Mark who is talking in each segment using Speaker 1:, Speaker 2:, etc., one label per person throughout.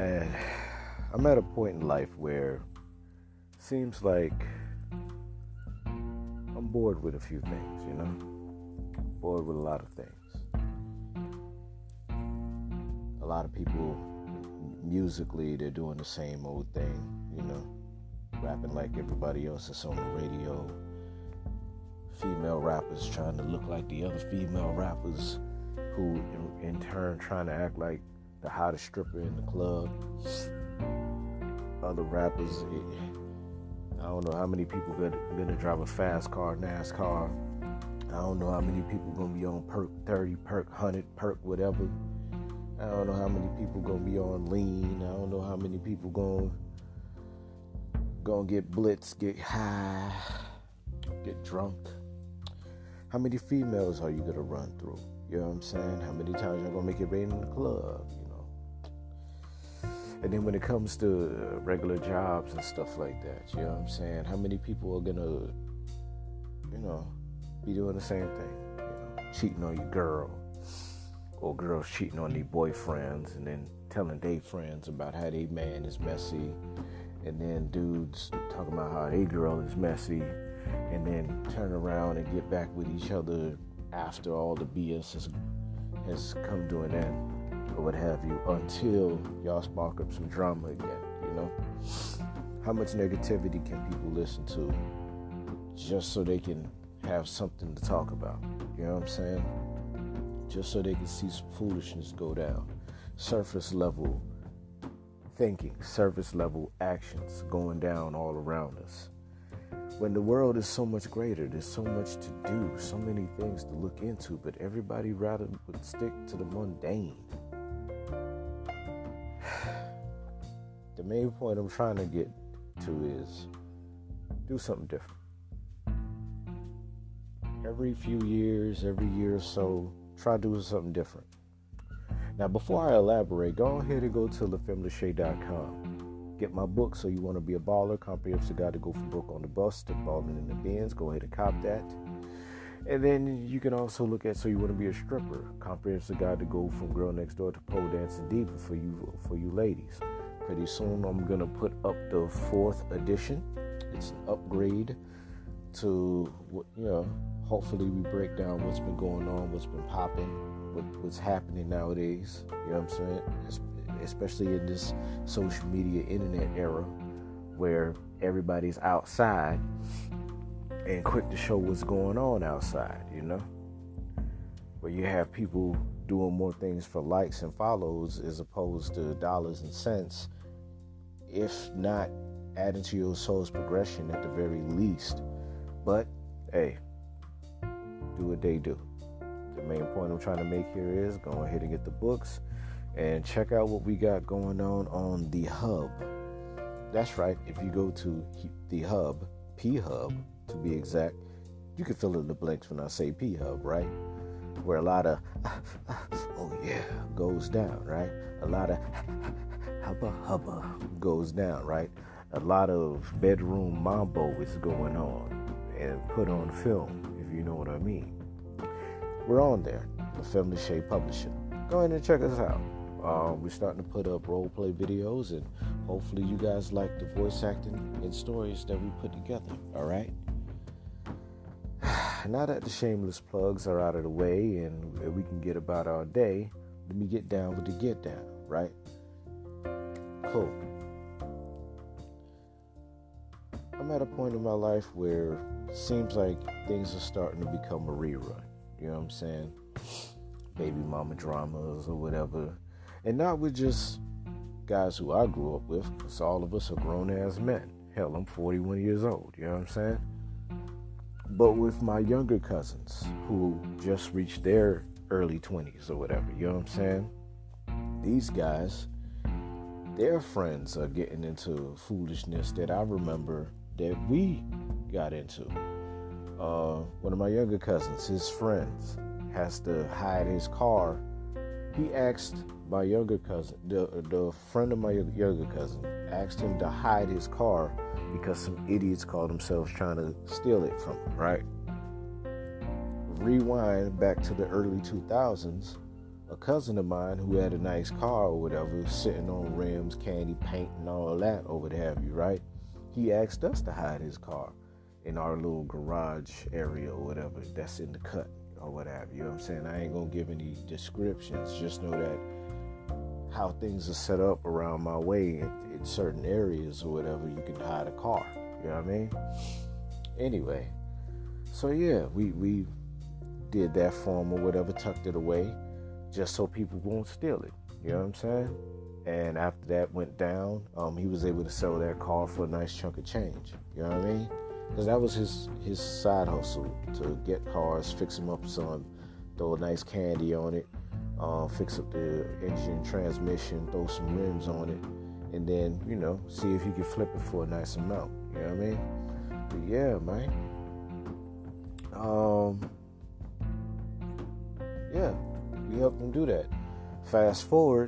Speaker 1: Man, I'm at a point in life where it seems like I'm bored with a few things, Bored with a lot of things. A lot of people, musically, they're doing the same old thing, rapping like everybody else that's on the radio. Female rappers trying to look like the other female rappers who, in turn, trying to act like the hottest stripper in the club. Other rappers, I don't know how many people gonna drive a fast car, NASCAR. I don't know how many people gonna be on perk 30, perk 100, perk whatever. I don't know how many people gonna be on lean. I don't know how many people gonna get blitzed, get high, get drunk. How many females are you gonna run through? You know what I'm saying? How many times you're gonna make it rain in the club? And then when it comes to regular jobs and stuff like that, you know what I'm saying? How many people are gonna, be doing the same thing? Cheating on your girl, or girls cheating on their boyfriends, and then telling their friends about how their man is messy, and then dudes talking about how their girl is messy, and then turn around and get back with each other after all the BS has come to an end, or what have you, until y'all spark up some drama again, How much negativity can people listen to just so they can have something to talk about? You know what I'm saying? Just so they can see some foolishness go down. Surface level thinking, surface level actions going down all around us. When the world is so much greater, there's so much to do, so many things to look into, but everybody rather would stick to the mundane. The main point I'm trying to get to is do something different. Every few years, every year or so, try doing something different. Now, before I elaborate, go ahead and go to lafemdelachey.com. Get my book, So You Want to Be a Baller, Comprehensive Guide to Go from Broke on the Bus to Balling in the Bins. Go ahead and cop that. And then you can also look at So You Want to Be a Stripper, Comprehensive Guide to Go from Girl Next Door to Pole Dancing Diva for you ladies. Pretty soon I'm going to put up the 4th edition. It's an upgrade to, hopefully we break down what's been going on, what's been popping, what's happening nowadays. You know what I'm saying? Especially in this social media, internet era where everybody's outside and quick to show what's going on outside, Where you have people doing more things for likes and follows as opposed to dollars and cents, if not adding to your soul's progression at the very least. But, hey, do what they do. The main point I'm trying to make here is go ahead and get the books and check out what we got going on the Hub. That's right. If you go to the Hub, P-Hub to be exact, you can fill in the blanks when I say P-Hub, right? Where a lot of goes down, right? A lot of hubba goes down, right? A lot of bedroom mambo is going on and put on film, if you know what I mean. We're on there, the Family Shade Publishing. Go ahead and check us out. We're starting to put up role play videos, and hopefully you guys like the voice acting and stories that we put together, all right? Now that the shameless plugs are out of the way and we can get about our day, let me get down with the get down, right? Cool. I'm at a point in my life where it seems like things are starting to become a rerun. You know what I'm saying? Baby mama dramas or whatever. And not with just guys who I grew up with, because all of us are grown-ass men. Hell, I'm 41 years old. You know what I'm saying? But with my younger cousins who just reached their early 20s or whatever, you know what I'm saying? These guys, their friends are getting into foolishness that I remember that we got into. One of my younger cousins, his friends, has to hide his car. He asked my younger cousin, the friend of my younger cousin, asked him to hide his car because some idiots called themselves trying to steal it from him, right? Rewind back to the early 2000s. a cousin of mine who had a nice car or whatever, sitting on rims, candy paint, and all that, or what have you, right? He asked us to hide his car in our little garage area or whatever that's in the cut or what have you. You know what I'm saying? I ain't gonna give any descriptions. Just know that how things are set up around my way in certain areas or whatever, you can hide a car. You know what I mean? Anyway, so yeah, we did that for him or whatever, tucked it away, just so people won't steal it. You know what I'm saying? And after that went down, he was able to sell that car for a nice chunk of change. You know what I mean? Because that was his side hustle, to get cars, fix them up some, throw a nice candy on it, fix up the engine, transmission, throw some rims on it, and then, you know, see if he could flip it for a nice amount. You know what I mean? But yeah, man. Yeah, we helped him do that. Fast forward,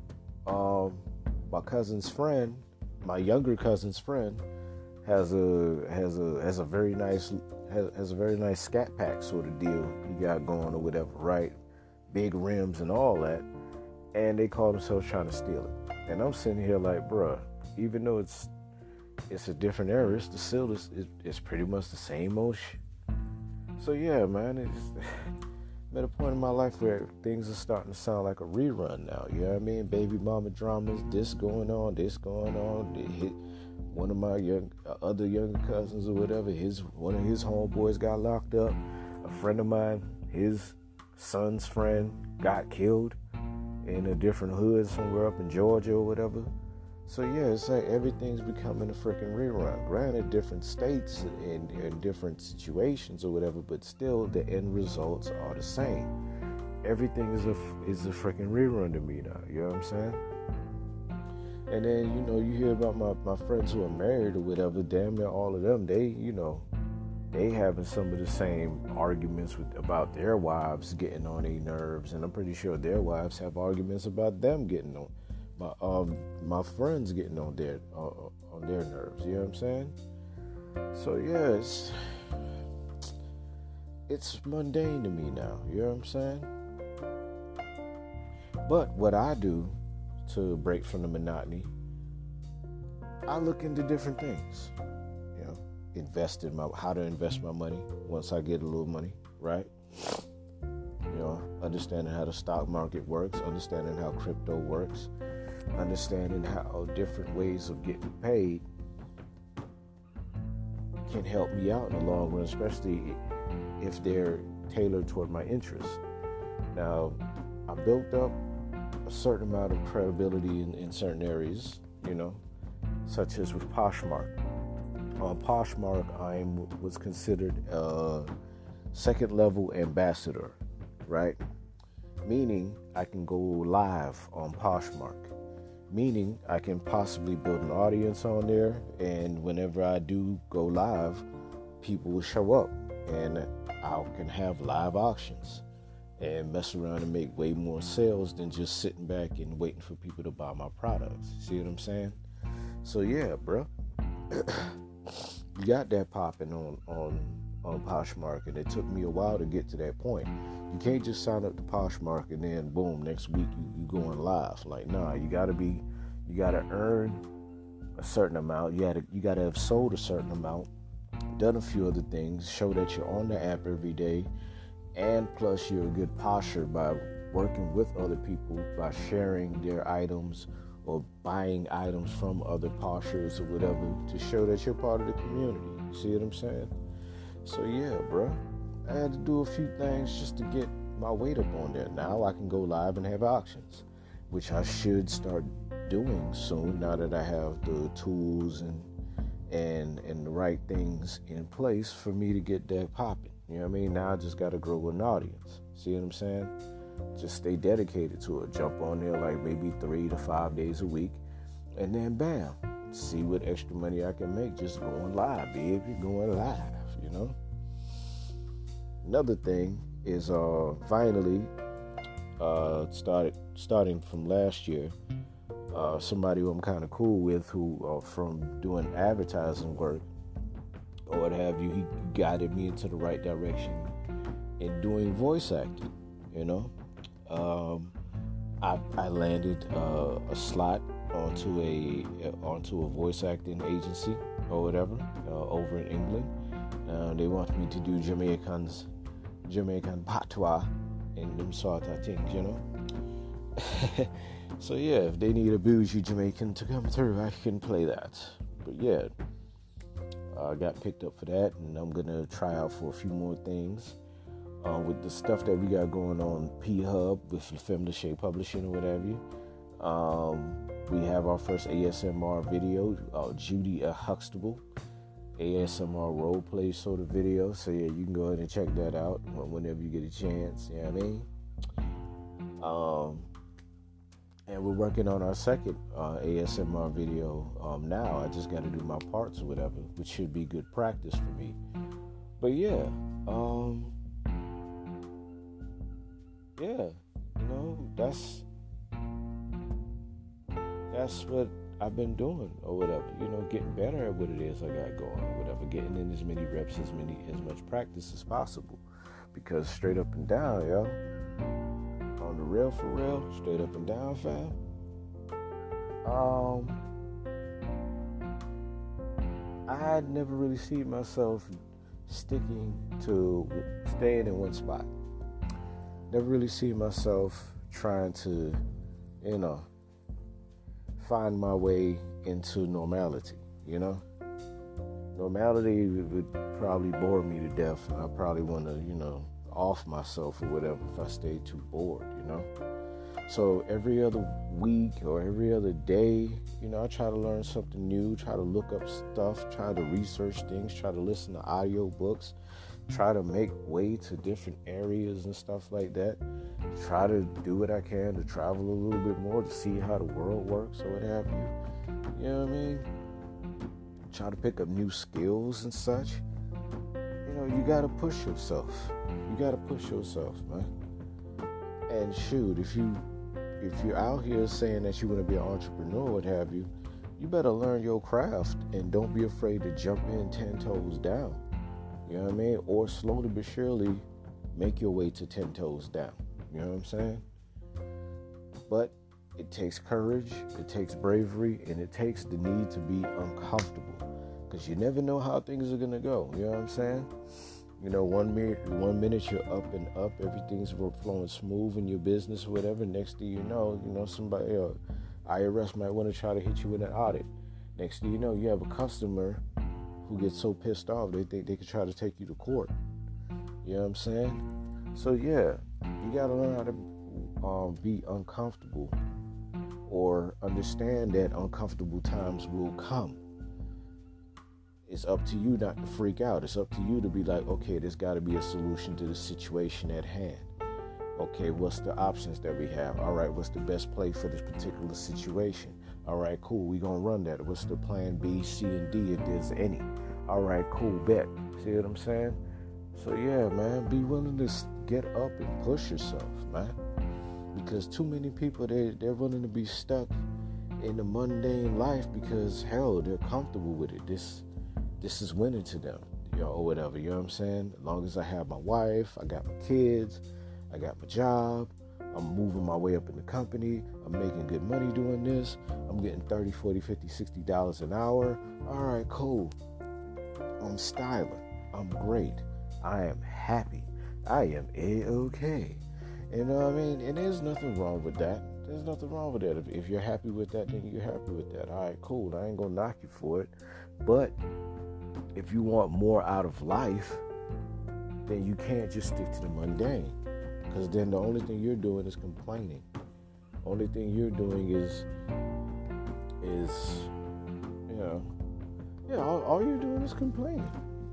Speaker 1: my cousin's friend, my younger cousin's friend, has a very nice scat pack sort of deal he got going or whatever, right? Big rims and all that, and they call themselves trying to steal it. And I'm sitting here like, bruh, even though it's a different era, it's pretty much the same old shit. So yeah, man, it's I'm at a point in my life where things are starting to sound like a rerun now. You know what I mean? Baby mama dramas, this going on. They hit one of my other younger cousins or whatever. One of his homeboys got locked up. A friend of mine, his son's friend, got killed in a different hood somewhere up in Georgia or whatever. So yeah, it's like everything's becoming a freaking rerun. Granted, different states and different situations or whatever, but still the end results are the same. Everything is a freaking rerun to me now. You know what I'm saying? And then, you know, you hear about my friends who are married or whatever. Damn near all of them, they having some of the same arguments about their wives getting on their nerves, and I'm pretty sure their wives have arguments about them getting on. My friends getting on their nerves. You know what I'm saying? So yeah, it's mundane to me now. You know what I'm saying? But what I do to break from the monotony, I look into different things. You know, how to invest my money once I get a little money, right? You know, understanding how the stock market works, understanding how crypto works, understanding how different ways of getting paid can help me out in the long run, especially if they're tailored toward my interests. Now, I built up a certain amount of credibility in certain areas, you know, such as with Poshmark. On Poshmark, I was considered a second level ambassador, right? Meaning I can go live on Poshmark. Meaning I can possibly build an audience on there, and whenever I do go live, people will show up, and I can have live auctions and mess around and make way more sales than just sitting back and waiting for people to buy my products. See what I'm saying? So yeah, bro, you got that popping on Poshmark, and it took me a while to get to that point. You can't just sign up to Poshmark and then boom, next week you going live. Like, nah, you gotta earn a certain amount. You gotta have sold a certain amount, done a few other things, show that you're on the app every day, and plus you're a good posher by working with other people, by sharing their items or buying items from other poshers or whatever, to show that you're part of the community. See what I'm saying? So yeah, bro, I had to do a few things just to get my weight up on there. Now I can go live and have auctions, which I should start doing soon, now that I have the tools and the right things in place for me to get that popping. You know what I mean? Now I just got to grow an audience. See what I'm saying? Just stay dedicated to it. Jump on there like maybe 3 to 5 days a week, and then bam, see what extra money I can make just going live, baby, going live, you know? Another thing is finally starting from last year, somebody who I'm kind of cool with, who from doing advertising work or what have you, he guided me into the right direction in doing voice acting, you know. I landed a slot onto a voice acting agency or whatever over in England. They want me to do Jamaican patois and them sort of things, you know. So yeah, if they need a bougie Jamaican to come through, I can play that. But yeah, I got picked up for that, and I'm gonna try out for a few more things. With the stuff that we got going on P-Hub with La Femme Lachey Publishing or whatever. We have our first ASMR video, Judy Huxtable, ASMR role play sort of video. So yeah, you can go ahead and check that out whenever you get a chance. You know what I mean? And we're working on our second ASMR video now. I just got to do my parts or whatever, which should be good practice for me. But yeah, you know, that's what I've been doing or whatever. You know, getting better at what it is I got going or whatever. Getting in as many reps, as much practice as possible. Because straight up and down, yo. On the real for real, straight up and down, fam. I had never really seen myself staying in one spot. Never really seen myself trying to, you know, find my way into normality, you know. Normality would probably bore me to death, and I probably want to, you know, off myself or whatever if I stay too bored, you know. So every other week or every other day, you know, I try to learn something new, try to look up stuff, try to research things, try to listen to audio books, try to make way to different areas and stuff like that. Try to do what I can to travel a little bit more to see how the world works or what have you. You know what I mean? Try to pick up new skills and such. You know, you gotta push yourself. You gotta push yourself, man. And shoot, if you're out here saying that you want to be an entrepreneur, what have you, you better learn your craft and don't be afraid to jump in 10 toes down. You know what I mean? Or slowly but surely make your way to 10 toes down. You know what I'm saying? But it takes courage, it takes bravery, and it takes the need to be uncomfortable. Because you never know how things are going to go. You know what I'm saying? You know, one minute you're up and up, everything's flowing smooth in your business or whatever. Next thing you know, somebody, IRS might want to try to hit you with an audit. Next thing you know, you have a customer who gets so pissed off they think they could try to take you to court. You know what I'm saying? So yeah, you gotta learn how to be uncomfortable, or understand that uncomfortable times will come. It's up to you not to freak out. It's up to you to be like, okay, there's got to be a solution to the situation at hand. Okay, what's the options that we have? All right, what's the best play for this particular situation? All right, cool, we gonna run that. What's the plan B, C, and D if there's any? All right, cool, bet. See what I'm saying? So yeah, man, be willing to get up and push yourself, man. Because too many people, they're willing to be stuck in the mundane life because, hell, they're comfortable with it. This is winning to them, or whatever, you know what I'm saying? As long as I have my wife, I got my kids, I got my job, I'm moving my way up in the company, I'm making good money doing this, I'm getting $30, $40, $50, $60 an hour. All right, cool. I'm styling. I'm great. I am happy. I am A-okay. You know what I mean? And there's nothing wrong with that. There's nothing wrong with that. If you're happy with that, then you're happy with that. All right, cool. I ain't gonna knock you for it. But if you want more out of life, then you can't just stick to the mundane. Because then the only thing you're doing is complaining. Only thing you're doing is all you're doing is complaining.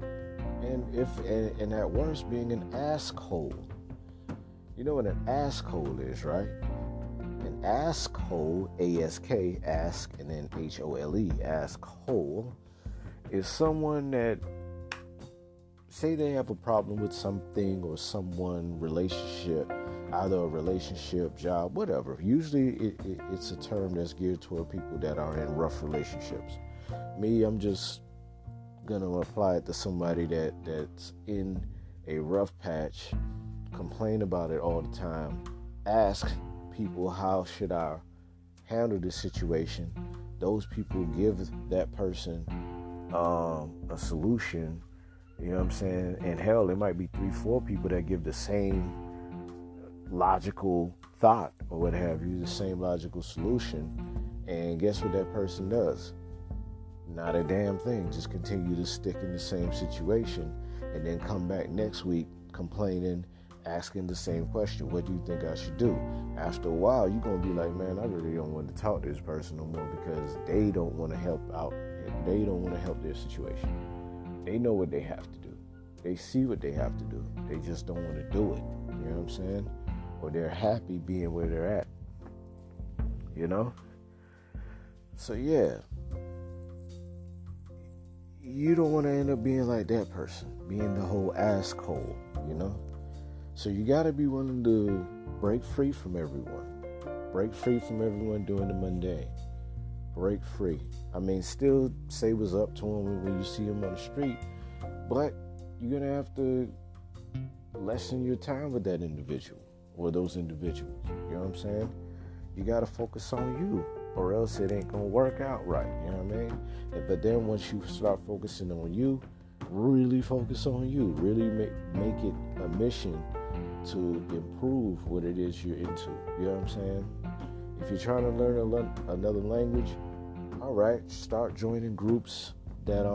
Speaker 1: And at worst, being an asshole. You know what an asshole is, right? An asshole, A-S-K, ask, and then H-O-L-E, asshole, is someone that, say they have a problem with something or someone, relationship, either a relationship, job, whatever. Usually it's a term that's geared toward people that are in rough relationships. Me, I'm just gonna apply it to somebody that's in a rough patch, complain about it all the time, ask people, how should I handle this situation? Those people give that person a solution. You know what I'm saying? And hell, it might be 3-4 people that give the same logical thought or what have you, the same logical solution. And guess what that person does? Not a damn thing. Just continue to stick in the same situation and then come back next week complaining, asking the same question. What do you think I should do? After a while, you're going to be like, man, I really don't want to talk to this person no more, because they don't want to help out. They don't want to help their situation. They know what they have to do. They see what they have to do. They just don't want to do it. You know what I'm saying? Or they're happy being where they're at. You know? So yeah. You don't want to end up being like that person, being the whole asshole, you know? So you got to be willing to break free from everyone. Break free from everyone doing the mundane. Break free. I mean, still say what's up to them when you see them on the street, but you're going to have to lessen your time with that individual or those individuals. You know what I'm saying? You got to focus on you, or else it ain't going to work out right. You know what I mean? But then once you start focusing on you, really focus on you. Really make it a mission to improve what it is you're into. You know what I'm saying? If you're trying to learn another language, all right, start joining groups that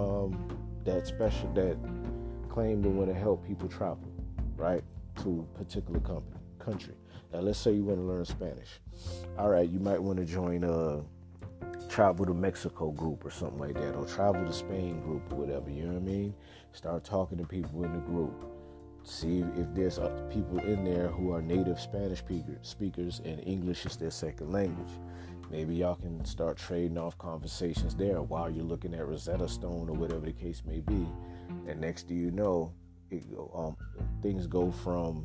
Speaker 1: claim to want to help people travel, right, to a particular country. Now, let's say you want to learn Spanish. All right, you might want to join a Travel to Mexico group or something like that, or Travel to Spain group or whatever, you know what I mean? Start talking to people in the group. See if there's people in there who are native Spanish speakers and English is their second language. Maybe y'all can start trading off conversations there while you're looking at Rosetta Stone or whatever the case may be. And next thing you know, things go from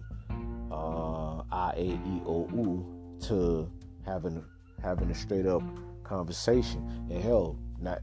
Speaker 1: I-A-E-O-U to having a straight up conversation. And hell, not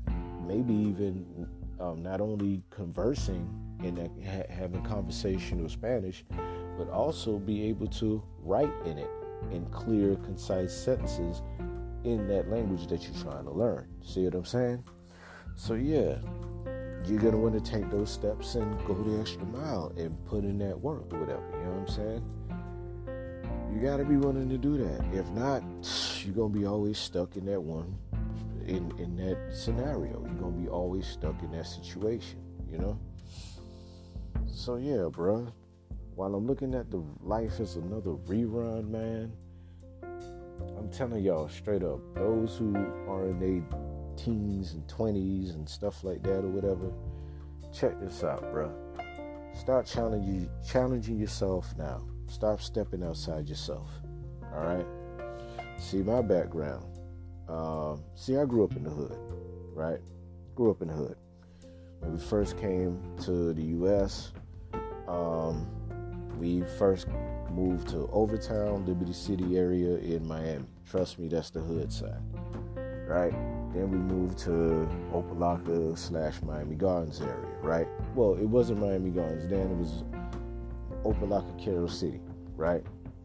Speaker 1: only conversing and having conversational Spanish, but also be able to write in it in clear, concise sentences in that language that you're trying to learn. See what I'm saying? So yeah, you're going to want to take those steps and go the extra mile and put in that work or whatever. You know what I'm saying? You got to be willing to do that. If not, you're going to be always stuck in that in that scenario. You're going to be always stuck in that situation, you know? So yeah, bro. While I'm looking at the life as another rerun, man, I'm telling y'all straight up, those who are in their teens and 20s and stuff like that or whatever, check this out, bro. Start challenging yourself now. Stop stepping outside yourself. All right? See, my background. I grew up in the hood, right? Grew up in the hood. When we first came to the U.S., we first moved to Overtown, Liberty City area in Miami. Trust me, that's the hood side, right? Then we moved to Opa-locka/Miami Gardens area, right? Well, it wasn't Miami Gardens then. It was Opa-locka, Carroll City, right?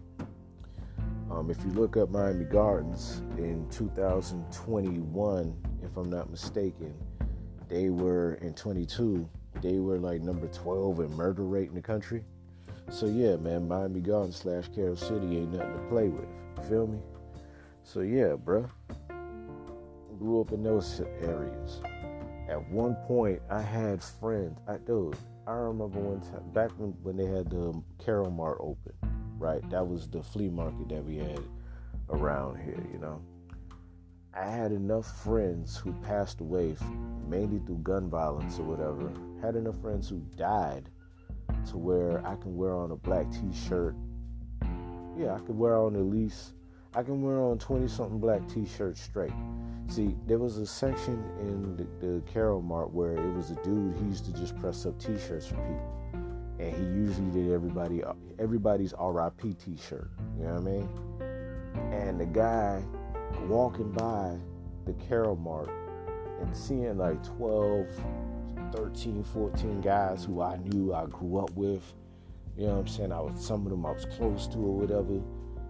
Speaker 1: If you look up Miami Gardens in 2021, if I'm not mistaken, they were in 22. They were like number 12 in murder rate in the country. So yeah, man, Miami Gardens/Carroll City ain't nothing to play with. You feel me? So yeah, bruh. Grew up in those areas. At one point, I had friends. I remember one time, back when they had the Carol Mart open, right? That was the flea market that we had around here, you know? I had enough friends who passed away, mainly through gun violence or whatever. Had enough friends who died to where I can wear on a black t-shirt. Yeah, I can wear on 20-something black t-shirts straight. See, there was a section in the Carol Mart where it was a dude, he used to just press up t-shirts for people. And he usually did everybody's RIP t-shirt. You know what I mean? And the guy walking by the Carol Mart and seeing like 12, 13, 14 guys who I knew, I grew up with, you know what I'm saying? Some of them I was close to or whatever.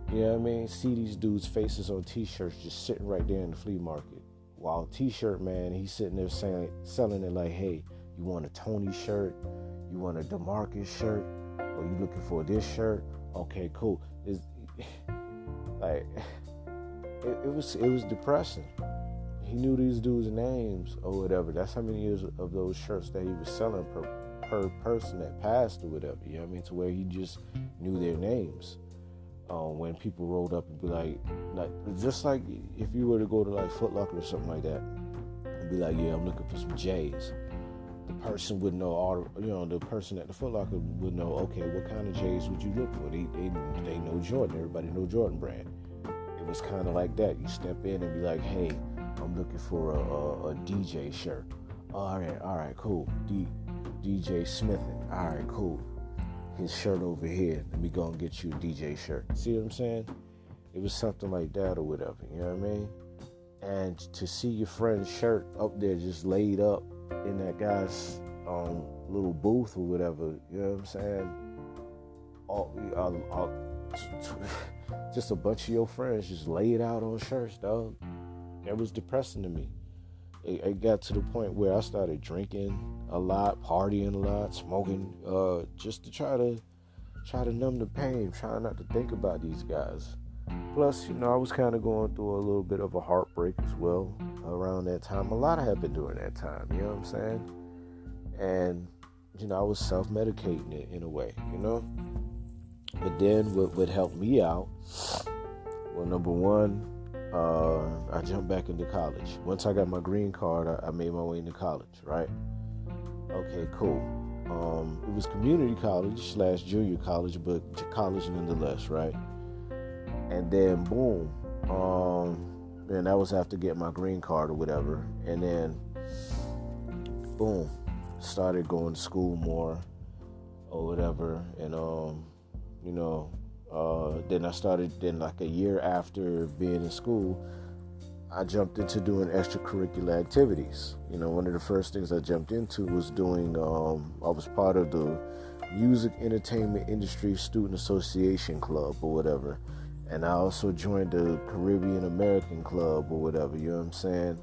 Speaker 1: You know what I mean? See these dudes' faces on t-shirts just sitting right there in the flea market. While t-shirt man, he's sitting there selling it like, hey, you want a Tony shirt? You want a DeMarcus shirt? Or you looking for this shirt? Okay, cool. It's, like, it was depressing. He knew these dudes' names or whatever. That's how many years of those shirts that he was selling per person that passed or whatever. You know what I mean? To where he just knew their names. When people rolled up and be like, just like if you were to go to like Foot Locker or something like that, and be like, yeah, I'm looking for some J's. The person would know the person at the Foot Locker would know, okay, what kind of J's would you look for? They know Jordan. Everybody know Jordan brand. It was kind of like that. You step in and be like, hey, I'm looking for a DJ shirt. All right, cool. DJ Smithin. All right, cool. His shirt over here. Let me go and get you a DJ shirt. See what I'm saying? It was something like that or whatever. You know what I mean? And to see your friend's shirt up there just laid up in that guy's little booth or whatever, you know what I'm saying? Just a bunch of your friends just laid out on shirts, dog. That was depressing to me. It got to the point where I started drinking a lot, partying a lot, smoking, just to try to numb the pain, trying not to think about these guys. Plus, I was kind of going through a little bit of a heartbreak as well around that time. A lot happened during that time, you know what I'm saying? And, I was self-medicating it in a way, But then what helped me out, well, number one, I jumped back into college. Once I got my green card, I made my way into college, right? Okay, cool. It was community college / junior college, but college nonetheless, right? And then boom, and that was after getting my green card or whatever. And then boom, started going to school more or whatever. And then like a year after being in school, I jumped into doing extracurricular activities. One of the first things I jumped into was doing, I was part of the Music Entertainment Industry Student Association Club or whatever. And I also joined the Caribbean American Club or whatever, you know what I'm saying?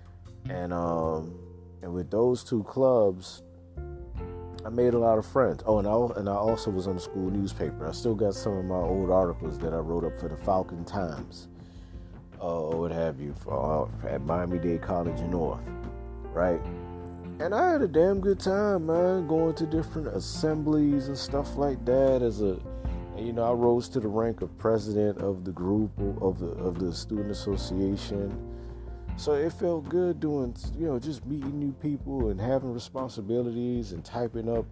Speaker 1: And with those two clubs, I made a lot of friends. Oh, and I also was on the school newspaper. I still got some of my old articles that I wrote up for the Falcon Times, or what have you, at Miami-Dade College North, right? And I had a damn good time, man, going to different assemblies and stuff like that. I rose to the rank of president of the group of the student association. So it felt good doing, just meeting new people and having responsibilities and typing up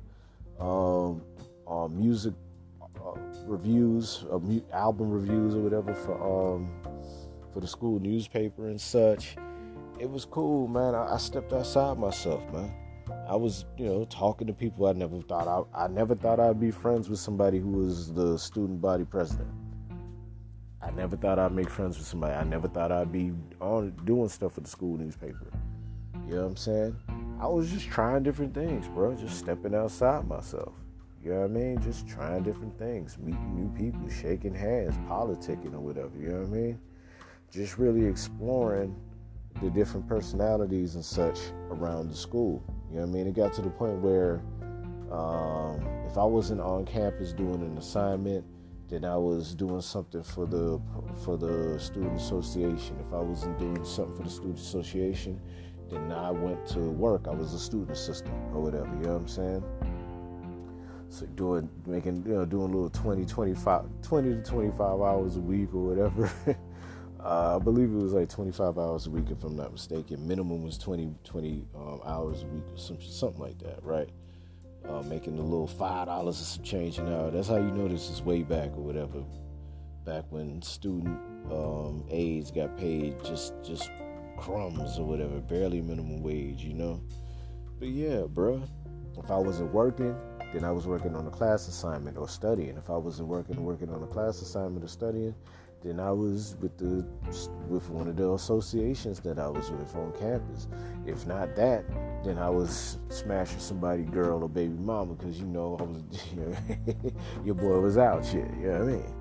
Speaker 1: music reviews, album reviews or whatever for the school newspaper and such. It was cool, man. I stepped outside myself, man. I was, talking to people I never thought I'd be friends with somebody who was the student body president. I never thought I'd make friends with somebody. I never thought I'd be doing stuff for the school newspaper. You know what I'm saying? I was just trying different things, bro. Just stepping outside myself. You know what I mean? Just trying different things, meeting new people, shaking hands, politicking or whatever. You know what I mean? Just really exploring the different personalities and such around the school. You know what I mean? It got to the point where if I wasn't on campus doing an assignment, then I was doing something for the student association. If I wasn't doing something for the student association, then I went to work. I was a student assistant or whatever. You know what I'm saying? So doing a little 20 to 25 hours a week or whatever. I believe it was like 25 hours a week, if I'm not mistaken. Minimum was 20 hours a week or something like that, right? Making a little $5 or some change an hour. That's how you know this is way back or whatever. Back when student aides got paid just crumbs or whatever, barely minimum wage, But yeah, bruh, if I wasn't working, then I was working on a class assignment or studying. If I wasn't working on a class assignment or studying, then I was with one of the associations that I was with on campus. If not that, then I was smashing somebody girl or baby mama because I was your boy was out shit. You know what I mean?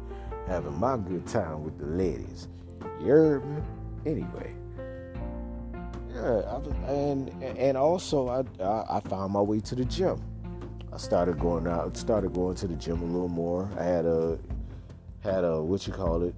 Speaker 1: having my good time with the ladies. You heard me? Anyway, yeah, and also I found my way to the gym. I started going to the gym a little more. I had a what you call it,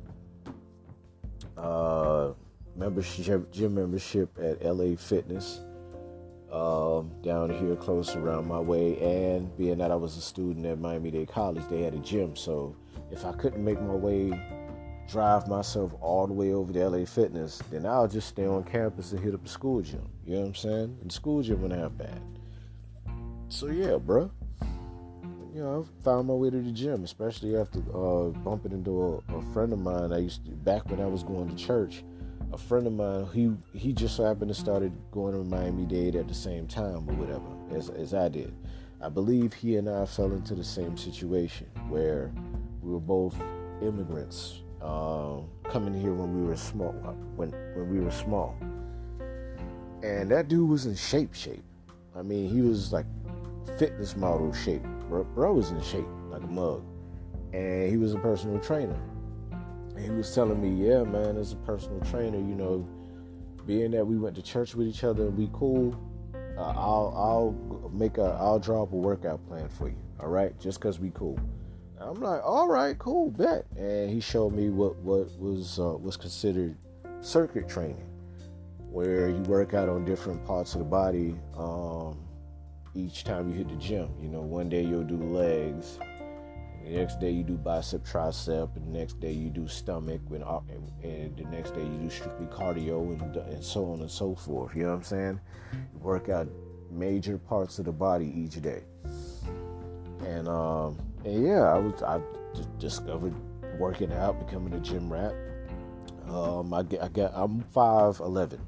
Speaker 1: gym membership at LA Fitness, down here close around my way. And being that I was a student at Miami-Dade College, they had a gym. So if I couldn't make my way, drive myself all the way over to LA Fitness, then I'll just stay on campus and hit up the school gym. You know what I'm saying? And the school gym wasn't half bad. So yeah, bro. You know, I found my way to the gym, especially after bumping into a friend of mine. Back when I was going to church, a friend of mine, he just so happened to started going to Miami-Dade at the same time or whatever, as I did. I believe he and I fell into the same situation where we were both immigrants, coming here when we were small. When we were small, and that dude was in shape. I mean, he was like fitness model shape. Bro was in shape like a mug, and he was a personal trainer. And he was telling me, yeah, man, as a personal trainer, you know, being that we went to church with each other and we cool, I'll draw up a workout plan for you, all right? Just because we cool. I'm like, all right, cool, bet. And he showed me what was considered circuit training, where you work out on different parts of the body each time you hit the gym. You know, one day you'll do legs, the next day you do bicep, tricep, and the next day you do stomach, and the next day you do strictly cardio, and so on and so forth. You know what I'm saying? You work out major parts of the body each day. And yeah, I discovered working out, becoming a gym rat. I'm 5'11".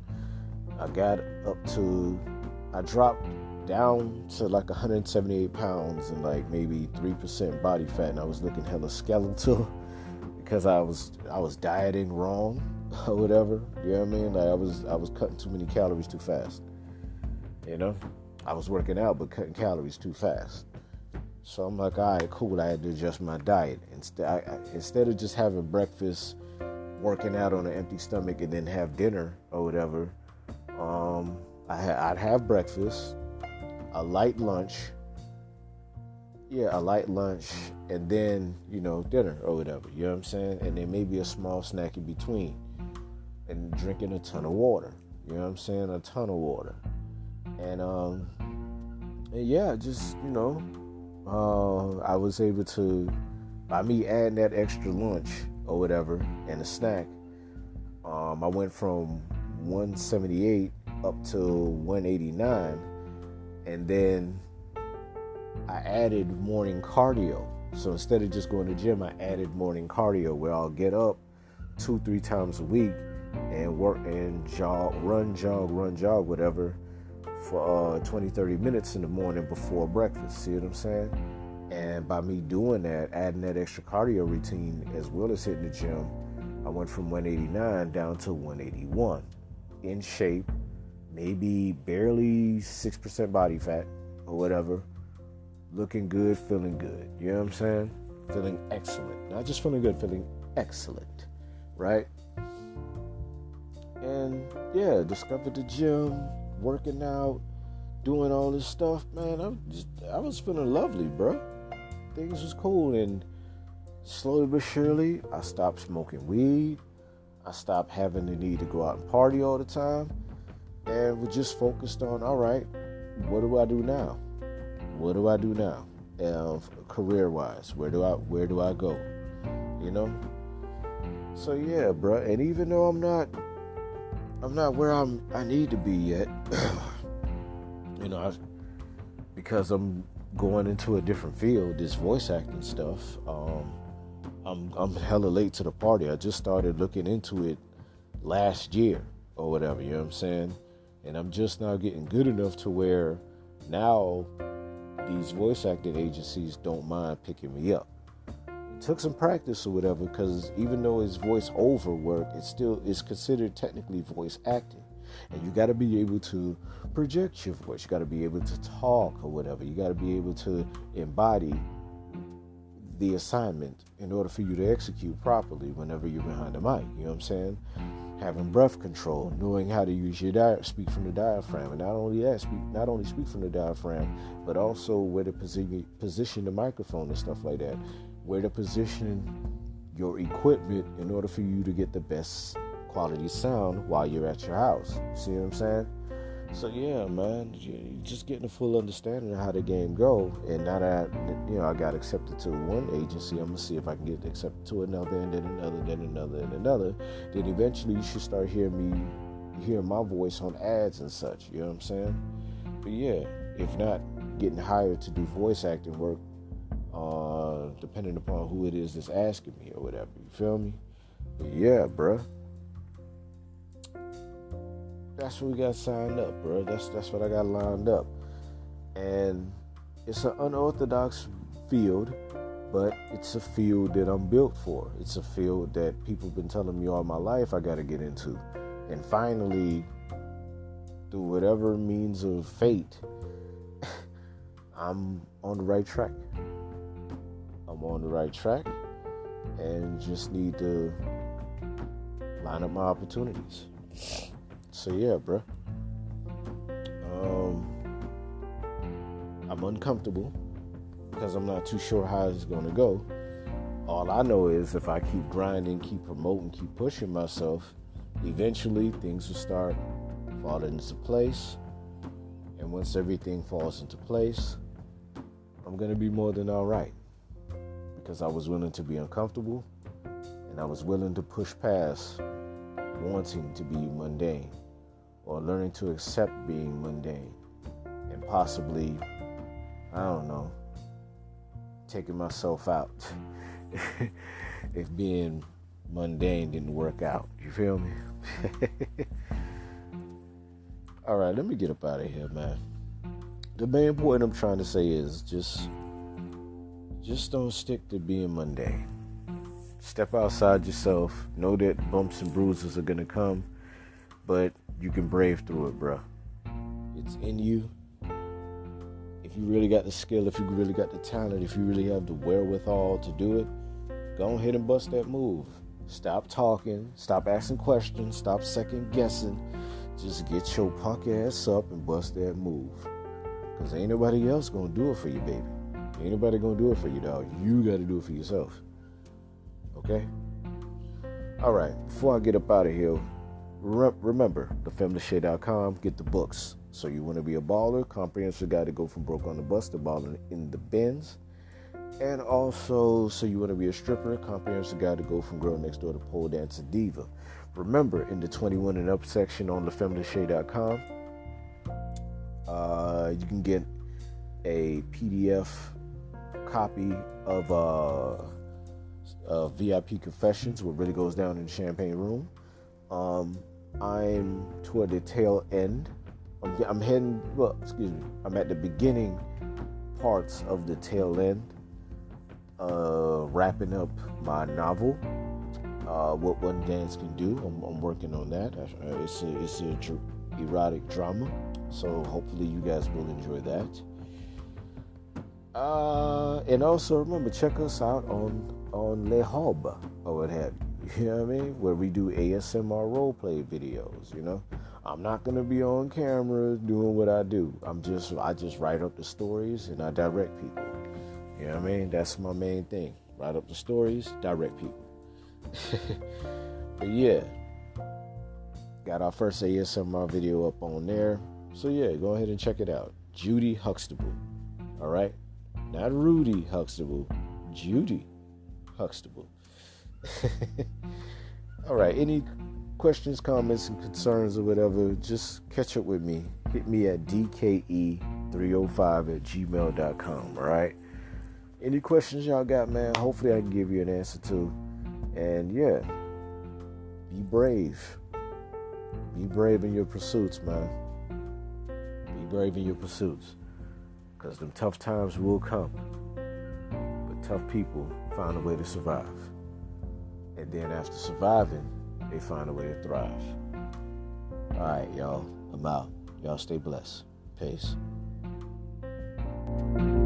Speaker 1: I dropped down to like 178 pounds and like maybe 3% body fat, and I was looking hella skeletal because I was dieting wrong or whatever. You know what I mean? Like I was cutting too many calories too fast. You know, I was working out but cutting calories too fast. So I'm like, all right, cool. I had to adjust my diet. Instead of just having breakfast, working out on an empty stomach, and then have dinner or whatever, I'd have breakfast, a light lunch, and then, you know, dinner or whatever, you know what I'm saying? And then maybe a small snack in between, and drinking a ton of water, you know what I'm saying? A ton of water. And yeah, just, you know, I was able to, by me adding that extra lunch or whatever and a snack, I went from 178 up to 189, and then I added morning cardio. So instead of just going to the gym, I added morning cardio, where I'll get up 2-3 times a week and work and run jog, whatever, for 20-30 minutes in the morning before breakfast. See what I'm saying? And by me doing that, adding that extra cardio routine as well as hitting the gym, I went from 189 down to 181, in shape, maybe barely 6% body fat or whatever, looking good, feeling good. You know what I'm saying? Feeling excellent. Not just feeling good, feeling excellent, right? And yeah, discovered the gym, working out, doing all this stuff, man. I was feeling lovely, bro. Things was cool, and slowly but surely, I stopped smoking weed. I stopped having the need to go out and party all the time, and we just focused on, all right, what do I do now? What do I do now? Career-wise, where do I go? You know. So yeah, bro. And even though I'm not where I need to be yet, you know, because I'm going into a different field, this voice acting stuff. I'm hella late to the party. I just started looking into it last year or whatever. You know what I'm saying? And I'm just now getting good enough to where now these voice acting agencies don't mind picking me up. It took some practice or whatever, because even though it's voice over work, it still is considered technically voice acting. And you got to be able to project your voice. You got to be able to talk or whatever. You got to be able to embody the assignment in order for you to execute properly whenever you're behind the mic. You know what I'm saying? Having breath control, knowing how to use your speak from the diaphragm, and not only speak from the diaphragm, but also where to position the microphone and stuff like that, where to position your equipment in order for you to get the best quality sound while you're at your house. See what I'm saying? So yeah, man, just getting a full understanding of how the game go. And now that I got accepted to one agency, I'm gonna see if I can get accepted to another, and then another, then another, and another. Then eventually you should start hearing my voice on ads and such. You know what I'm saying? But yeah, if not, getting hired to do voice acting work, depending upon who it is that's asking me or whatever. You feel me? But yeah, bruh. That's what we got signed up, bro. That's what I got lined up. And it's an unorthodox field, but it's a field that I'm built for. It's a field that people have been telling me all my life I got to get into. And finally, through whatever means of fate, I'm on the right track. I'm on the right track and just need to line up my opportunities. So yeah, bro. I'm uncomfortable because I'm not too sure how it's going to go. All I know is if I keep grinding, keep promoting, keep pushing myself, eventually things will start falling into place. And once everything falls into place, I'm going to be more than all right. Because I was willing to be uncomfortable, and I was willing to push past wanting to be mundane, or learning to accept being mundane, and possibly, I don't know, taking myself out if being mundane didn't work out. You feel me? All right, let me get up out of here, man. The main point I'm trying to say is just don't stick to being mundane. Step outside yourself. Know that bumps and bruises are going to come, but you can brave through it, bro. It's in you. If you really got the skill, if you really got the talent, if you really have the wherewithal to do it, go ahead and bust that move. Stop talking. Stop asking questions. Stop second guessing. Just get your punk ass up and bust that move. Because ain't nobody else going to do it for you, baby. Ain't nobody going to do it for you, dog. You got to do it for yourself. Okay? All right. Before I get up out of here, remember, thefemdashay.com. Get the books. So you want to be a baller, comprehensive guide to go from broke on the bus to balling in the bins. And also, so you want to be a stripper, comprehensive guide to go from girl next door to pole dancer diva. Remember, in the 21 and up section on thefemdashay.com, you can get a PDF copy of VIP Confessions, what really goes down in the Champagne Room. I'm toward the tail end. I'm at the beginning parts of the tail end, wrapping up my novel, What One Dance Can Do. I'm working on that. It's a erotic drama, so hopefully you guys will enjoy that. And also remember, check us out on Le Hub or what have you. You know what I mean? Where we do ASMR roleplay videos. You know, I'm not gonna be on camera doing what I do. I just write up the stories and I direct people. You know what I mean? That's my main thing. Write up the stories, direct people. But yeah, got our first ASMR video up on there. So yeah, go ahead and check it out. Judy Huxtable. All right. Not Rudy Huxtable, Judy Huxtable. All right, any questions, comments, and concerns or whatever, just catch up with me. Hit me at dke305@gmail.com, all right? Any questions y'all got, man, hopefully I can give you an answer to. And yeah, be brave. Be brave in your pursuits, man. Be brave in your pursuits. Because them tough times will come. But tough people find a way to survive. And then after surviving, they find a way to thrive. All right, y'all. I'm out. Y'all stay blessed. Peace.